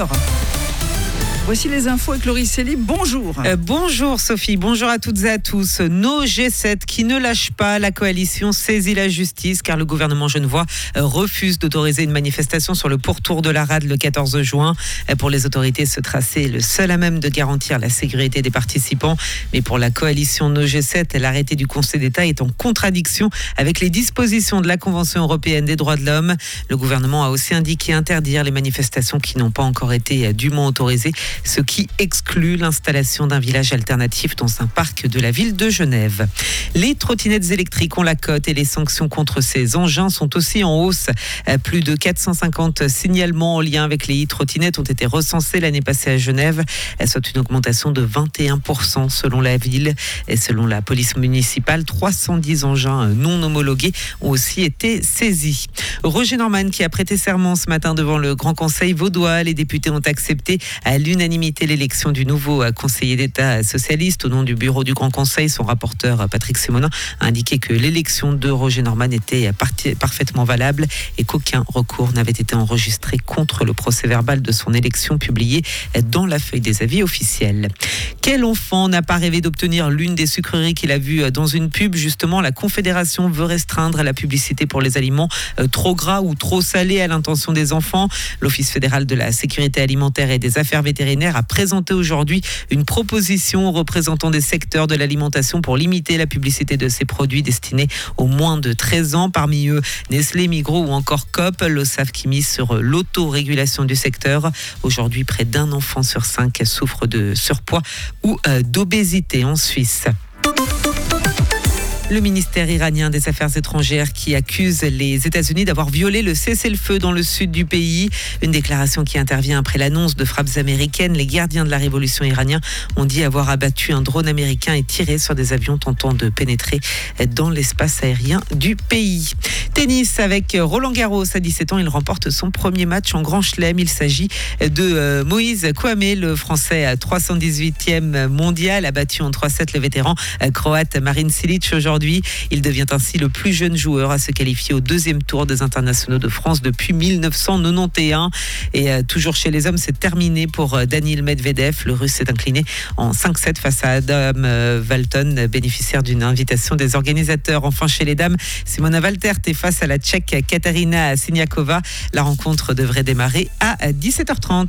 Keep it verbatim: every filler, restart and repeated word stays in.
heures. Voici les infos avec Laurie Célie. Bonjour. Euh, bonjour Sophie, bonjour à toutes et à tous. Nos G sept qui ne lâchent pas, la coalition saisit la justice car le gouvernement genevois euh, refuse d'autoriser une manifestation sur le pourtour de la rade le quatorze juin. Euh, pour les autorités, ce tracé est le seul à même de garantir la sécurité des participants. Mais pour la coalition Nos G sept, l'arrêté du Conseil d'État est en contradiction avec les dispositions de la Convention européenne des droits de l'homme. Le gouvernement a aussi indiqué interdire les manifestations qui n'ont pas encore été dûment autorisées, ce qui exclut l'installation d'un village alternatif dans un parc de la ville de Genève. Les trottinettes électriques ont la cote et les sanctions contre ces engins sont aussi en hausse. Plus de quatre cent cinquante signalements en lien avec les e-trottinettes ont été recensés l'année passée à Genève, soit une augmentation de vingt et un pour cent selon la ville. Et selon la police municipale, trois cent dix engins non homologués ont aussi été saisis. Roger Norman qui a prêté serment ce matin devant le Grand Conseil vaudois. Les députés ont accepté à l'unanimité l'élection du nouveau conseiller d'État socialiste au nom du bureau du Grand Conseil. Son rapporteur Patrick Simonin a indiqué que l'élection de Roger Norman était parfaitement valable et qu'aucun recours n'avait été enregistré contre le procès-verbal de son élection publié dans la feuille des avis officielle. Quel enfant n'a pas rêvé d'obtenir l'une des sucreries qu'il a vues dans une pub? Justement, la Confédération veut restreindre la publicité pour les aliments trop gras ou trop salés à l'intention des enfants. L'Office fédéral de la sécurité alimentaire et des affaires vétérinaires a présenté aujourd'hui une proposition aux représentants des secteurs de l'alimentation pour limiter la publicité de ces produits destinés aux moins de treize ans. Parmi eux, Nestlé, Migros ou encore Coop, l'Ossaf qui mise sur l'autorégulation du secteur. Aujourd'hui, près d'un enfant sur cinq souffre de surpoids ou d'obésité en Suisse. Le ministère iranien des Affaires étrangères qui accuse les États-Unis d'avoir violé le cessez-le-feu dans le sud du pays. Une déclaration qui intervient après l'annonce de frappes américaines. Les gardiens de la révolution iraniens ont dit avoir abattu un drone américain et tiré sur des avions tentant de pénétrer dans l'espace aérien du pays. Tennis avec Roland Garros. À dix-sept ans, il remporte son premier match en Grand Chelem. Il s'agit de Moïse Kouamé, le Français trois cent dix-huitième mondial, a battu en trois sept le vétéran croate Marin Cilic aujourd'hui. Il devient ainsi le plus jeune joueur à se qualifier au deuxième tour des internationaux de France depuis mille neuf cent quatre-vingt-onze. Et euh, toujours chez les hommes, c'est terminé pour euh, Daniil Medvedev. Le Russe s'est incliné en cinq sept face à Adam euh, Walton, bénéficiaire d'une invitation des organisateurs. Enfin, chez les dames, Simona Waltert est face à la Tchèque Katarina Siniakova. La rencontre devrait démarrer à dix-sept heures trente.